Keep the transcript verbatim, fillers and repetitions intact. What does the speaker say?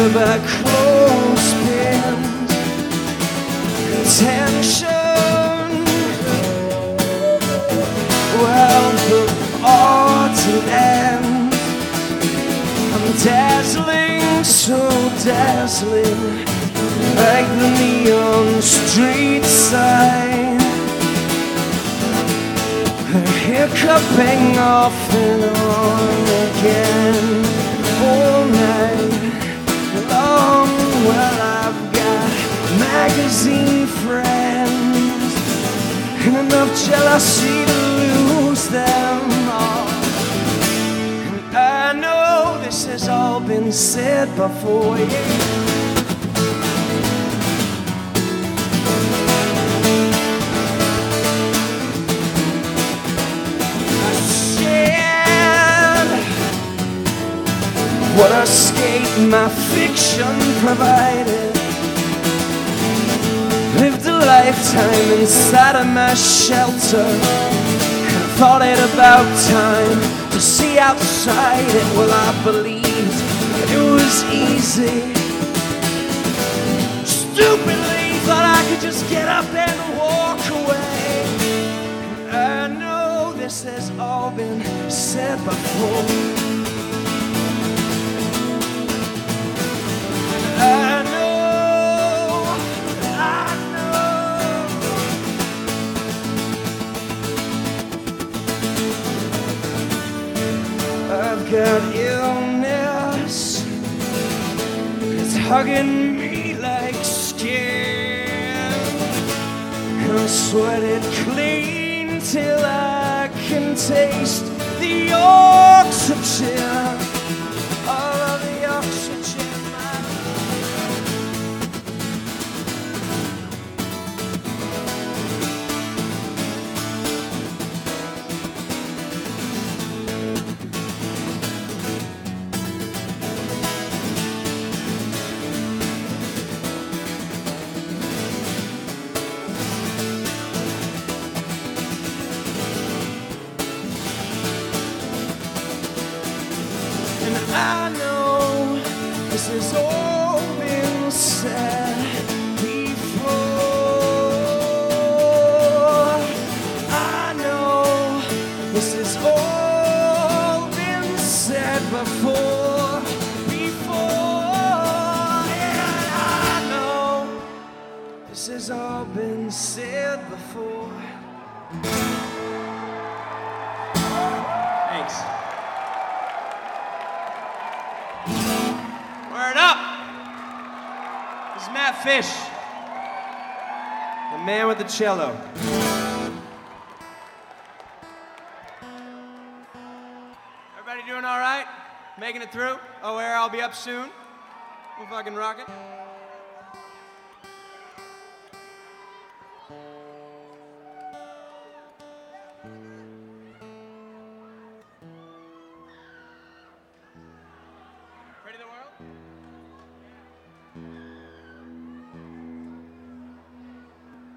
by clothespins, tension. Well, the autumn ends. I'm dazzling, so dazzling, like the neon street sign. They're hiccuping off and on again all night long. Well, I've got magazine friends and enough jealousy to lose them all. And I know this has all been said before, yeah. What escape my fiction provided. Lived a lifetime inside of my shelter, and thought it about time to see outside it. Well, I believed that it was easy. Stupidly thought I could just get up and walk away. And I know this has all been said before. I know, I know. I've got illness. It's hugging me like skin. I'll sweat it clean till I can taste the oxygen. All of the oxygen. I know this has all been said before. I know this has all been said before, before. And I know this has all been said before. Thanks. Word up! This is Matt Fish, the man with the cello. Everybody doing all right? Making it through? Oh, air, I'll be up soon. We'll fucking rock it.